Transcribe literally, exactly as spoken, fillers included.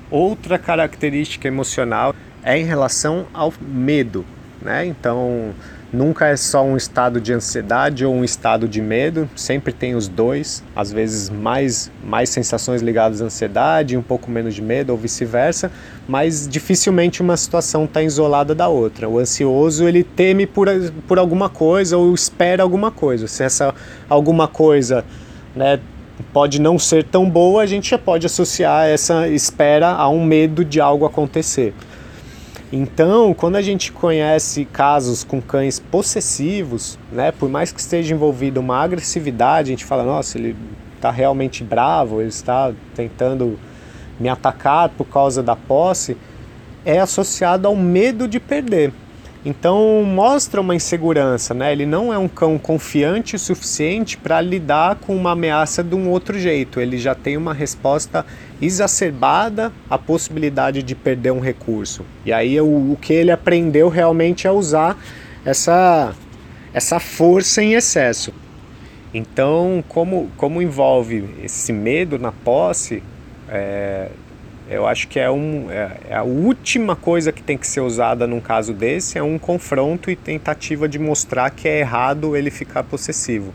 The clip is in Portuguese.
Outra característica emocional é em relação ao medo, né? Então, nunca é só um estado de ansiedade ou um estado de medo, sempre tem os dois, às vezes mais, mais sensações ligadas à ansiedade, um pouco menos de medo ou vice-versa, mas dificilmente uma situação está isolada da outra. O ansioso, ele teme por, por alguma coisa ou espera alguma coisa. Se essa alguma coisa, né, pode não ser tão boa, a gente já pode associar essa espera a um medo de algo acontecer. Então, quando a gente conhece casos com cães possessivos, né, por mais que esteja envolvido uma agressividade, a gente fala, nossa, ele está realmente bravo, ele está tentando me atacar por causa da posse, é associado ao medo de perder. Então mostra uma insegurança, né? Ele não é um cão confiante o suficiente para lidar com uma ameaça de um outro jeito. Ele já tem uma resposta exacerbada à possibilidade de perder um recurso. E aí o, o que ele aprendeu realmente é usar essa, essa força em excesso. Então, como, como envolve esse medo na posse, é, eu acho que é, um, é, é a última coisa que tem que ser usada num caso desse, é um confronto e tentativa de mostrar que é errado ele ficar possessivo.